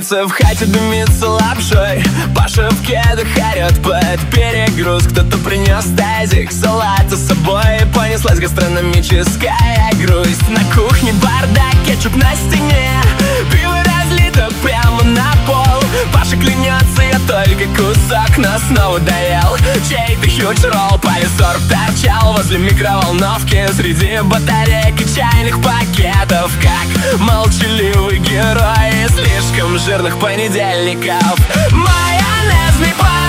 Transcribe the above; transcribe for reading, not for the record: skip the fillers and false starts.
Сердце в хате дымится лапшой, Паша в кедах орёт под перегруз. Кто-то принес тазик салата с собой, понеслась гастрономическая грусть. На кухне бардак, кетчуп на стене, пиво разлито прямо на пол. Паша клянется, я только кусок, но снова доел чей-то хьюдж-ролл. Полисорб торчал возле микроволновки среди батареек и чайных пакетов, как молчаливый герой из слишком жирных понедельников. Майонезный